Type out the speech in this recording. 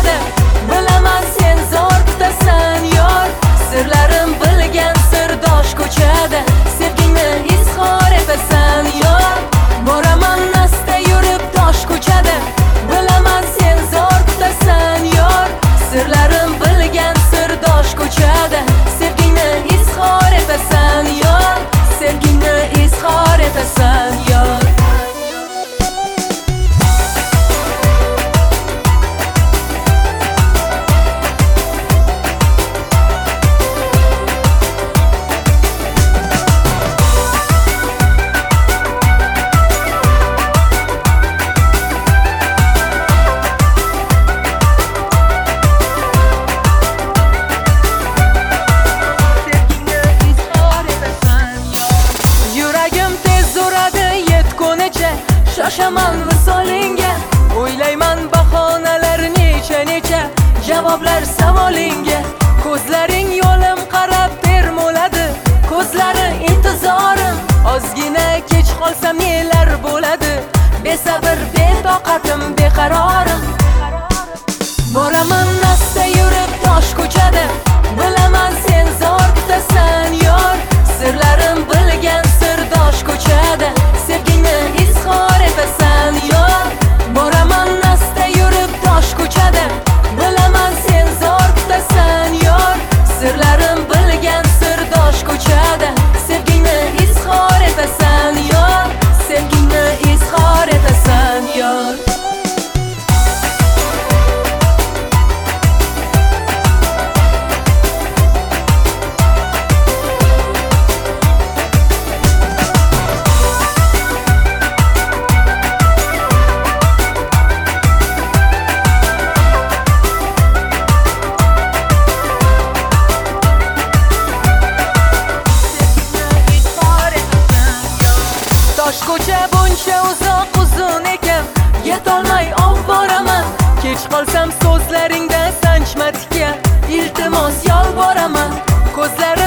ko'chada. Bilaman sen zo'r tutasan yor, sirlarim bilgan sirdosh ko'chada. Sevgingni izhor etasan yor, boraman asta yurib tosh ko'chada. Bilaman sen zo'r tutasan yor, sirlarim bilgan sirdosh ko'chada. Sevgingni izhor etasan yor, sevgingni izhor etasan yor. Shoshaman visolingga, o'ylayman bahonalar necha javoblar savolingga. Ko'zlaring yo'lim qarab termoladi, ko'zlari intizorim. Ozgina kech qolsam nelar bo'ladi, besabr betoqatim beqarorim. Boraman asta yurib tosh ko'chada, bilaman sen zo'r tutasan yor, sirlarim bilgan sirdosh ko'chada. Sevgingni izhor etasan yor, boraman asta yurib tosh ko'chada. Bilaman sen zo'r tutasan yor, sirlarim bilgan sirdosh ko'chada. Sevgingni izhor etasan yor, sevgingni izhor etasan yor. Ko'cha buncha uzoq uzun ekan, yetolmay boraman. Kech qolsam so'zlaringda sanchma tikan, iltimos yolboraman. Ko'zlarim